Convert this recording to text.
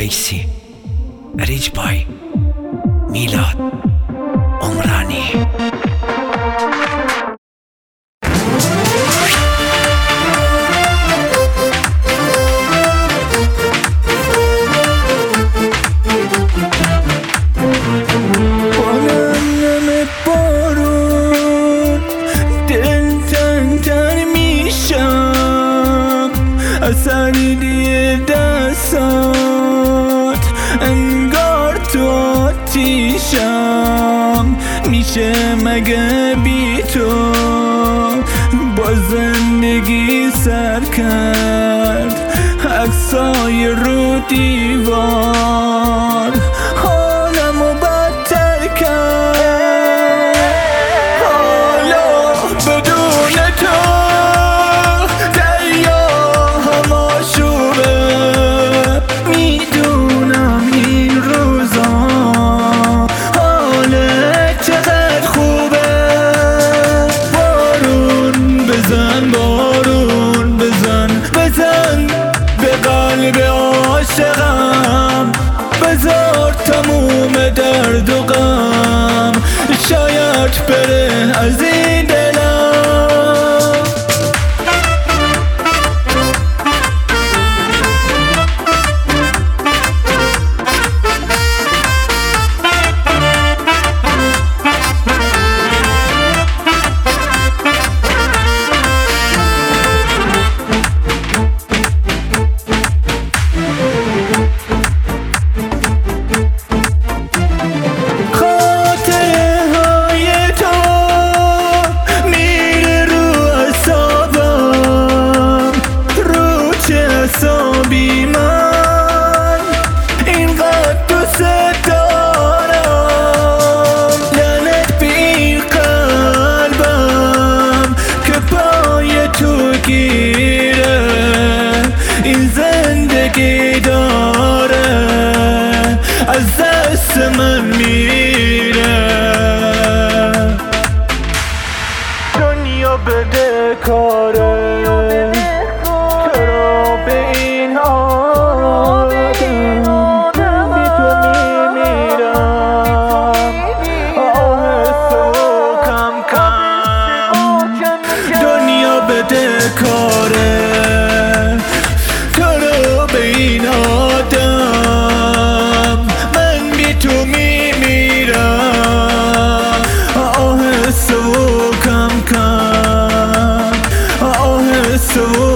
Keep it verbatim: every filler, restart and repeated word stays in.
اویسی. ریج بای میلاد عمرانی. اثر دیه دستات انگار تو آتیشم میشه مگه بی تو با زندگی سر کرد عکسای رو دیوار حالمو بدتر کرد حالا بدون تو قلب عاشقم بذار تموم درد و غم شاید بره از این دلم. حسابی من اینقدر دوست دارم لعنت به این قلبم که پای تو گیره این زندگی داره از دست من میره. دنیا بده کاره کاره تو رو به این آدم من بی تو میمیرم آهسته و کم کم آهسته و